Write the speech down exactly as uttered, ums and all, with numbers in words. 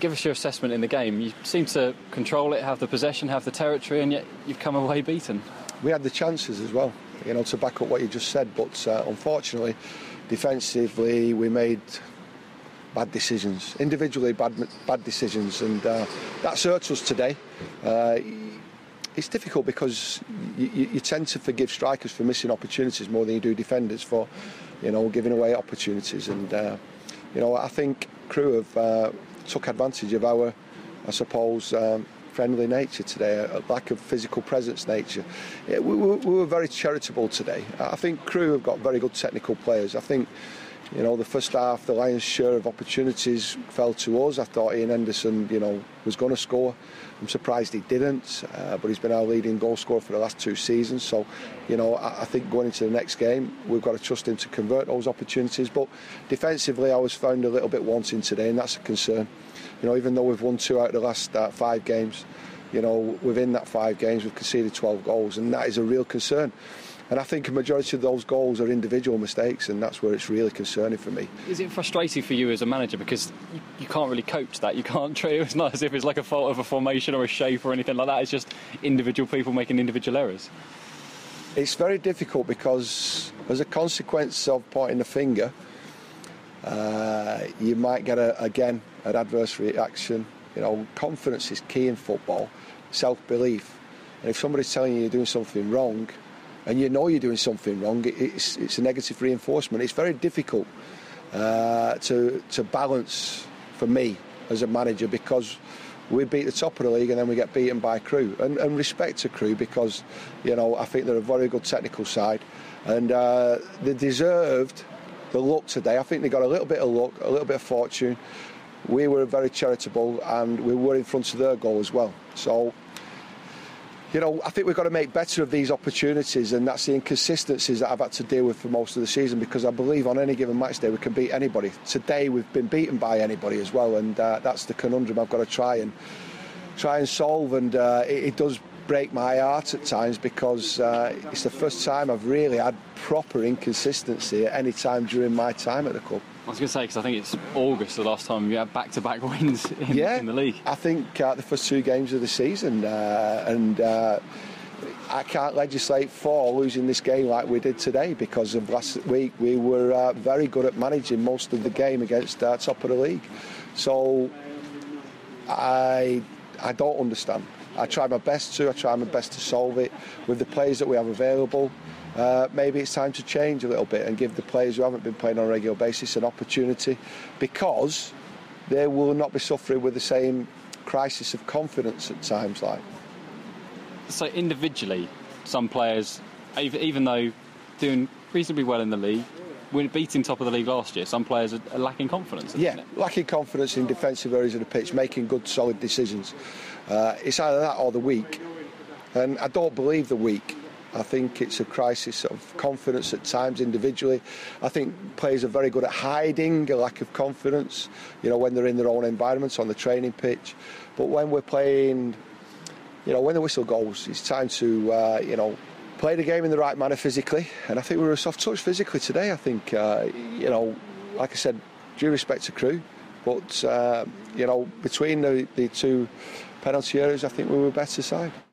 give us your assessment in the game. You seem to control it, have the possession, have the territory, and yet you've come away beaten. We had the chances as well, you know, to back up what you just said, but uh, unfortunately, defensively, we made bad decisions, individually bad bad decisions, and uh, that's hurt us today. Uh, it's difficult because you, you, you tend to forgive strikers for missing opportunities more than you do defenders for, you know, giving away opportunities. And uh, you know, I think Crewe have uh, took advantage of our, I suppose, um, friendly nature today, a lack of physical presence nature. Yeah, we, we, we were very charitable today. I think Crewe have got very good technical players. I think, you know, the first half, the lion's share of opportunities fell to us. I thought Ian Henderson, you know, was going to score. I'm surprised he didn't, uh, but he's been our leading goal scorer for the last two seasons. So, you know, I, I think going into the next game, we've got to trust him to convert those opportunities. But defensively, I was found a little bit wanting today, and that's a concern. You know, even though we've won two out of the last uh, five games, you know, within that five games, we've conceded twelve goals, and that is a real concern. And I think a majority of those goals are individual mistakes, and that's where it's really concerning for me. Is it frustrating for you as a manager because you, you can't really coach that? You can't treat it. It's not as if it's like a fault of a formation or a shape or anything like that. It's just individual people making individual errors. It's very difficult because, as a consequence of pointing the finger, uh, you might get a, again an adverse reaction. You know, confidence is key in football, self-belief, and if somebody's telling you you're doing something wrong, and you know you're doing something wrong, it's, it's a negative reinforcement. It's very difficult uh, to to balance for me as a manager because we beat the top of the league and then we get beaten by Crewe. And, and respect to Crewe because, you know, I think they're a very good technical side, and uh, they deserved the luck today. I think they got a little bit of luck, a little bit of fortune. We were very charitable and we were in front of their goal as well. So, you know, I think we've got to make better of these opportunities, and that's the inconsistencies that I've had to deal with for most of the season, because I believe on any given match day we can beat anybody. Today we've been beaten by anybody as well, and uh, that's the conundrum I've got to try and try and solve. And uh, it, it does break my heart at times because uh, it's the first time I've really had proper inconsistency at any time during my time at the club. I was going to say, because I think it's August the last time you had back-to-back wins in, yeah, in the league. I think uh, the first two games of the season, uh, and uh, I can't legislate for losing this game like we did today, because of last week we were uh, very good at managing most of the game against uh, top of the league. So I I don't understand. I try my best to, I try my best to solve it with the players that we have available. Uh, maybe it's time to change a little bit and give the players who haven't been playing on a regular basis an opportunity, because they will not be suffering with the same crisis of confidence at times. Like, so individually, some players, even though doing reasonably well in the league, we're beating top of the league last year, some players are lacking confidence. Yeah, lacking confidence in defensive areas of the pitch, making good, solid decisions. Uh, it's either that or the weak, and I don't believe the weak. I think it's a crisis of confidence at times individually. I think players are very good at hiding a lack of confidence, you know, when they're in their own environments on the training pitch. But when we're playing, you know, when the whistle goes, it's time to, uh, you know, play the game in the right manner physically. And I think we were a soft touch physically today. I think, uh, you know, like I said, due respect to Crewe, but, uh, you know, between the, the two penalty areas, I think we were a better side.